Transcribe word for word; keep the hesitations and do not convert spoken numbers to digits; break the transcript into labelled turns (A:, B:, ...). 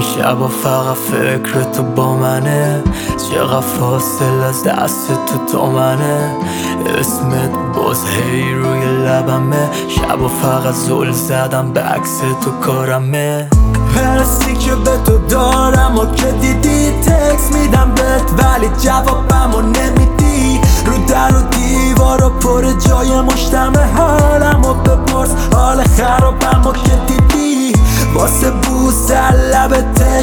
A: شبا فقط فکر تو با منه، چقدر فاصل از دست تو تو منه. اسمت باز هی روی لبمه، شبا فقط زل زدم به عکس تو کارمه. حسی که به تو دارم و که دیدی تکس میدم بهت ولی جوابمو نمیدی. رو در و دیوار و پر جای مشتمه حالمو بپرس، حال خرابمو که دیدی. واسه بوسه لبت